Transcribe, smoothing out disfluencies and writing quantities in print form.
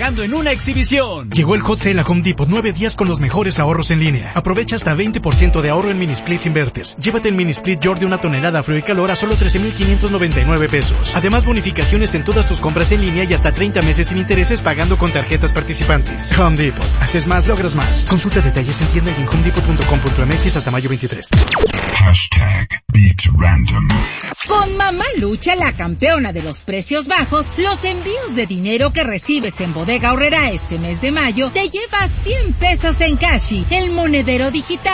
pagando en una exhibición. Llegó el Hot Sale a Home Depot, 9 días con los mejores ahorros en línea. Aprovecha hasta 20% de ahorro en mini splits inverters. Llévate el mini split York de 1 tonelada frío y calor a solo 13,599 pesos. Además, bonificaciones en todas tus compras en línea y hasta 30 meses sin intereses pagando con tarjetas participantes. Home Depot. Haces más, logras más. Consulta detalles en tienda y en homedepot.com.mx hasta mayo 23. Beat Random. Con Mamá Lucha, la campeona de los precios bajos, los envíos de dinero que recibes en Bodega Aurrerá este mes de mayo te llevas 100 pesos en Cashi, el monedero digital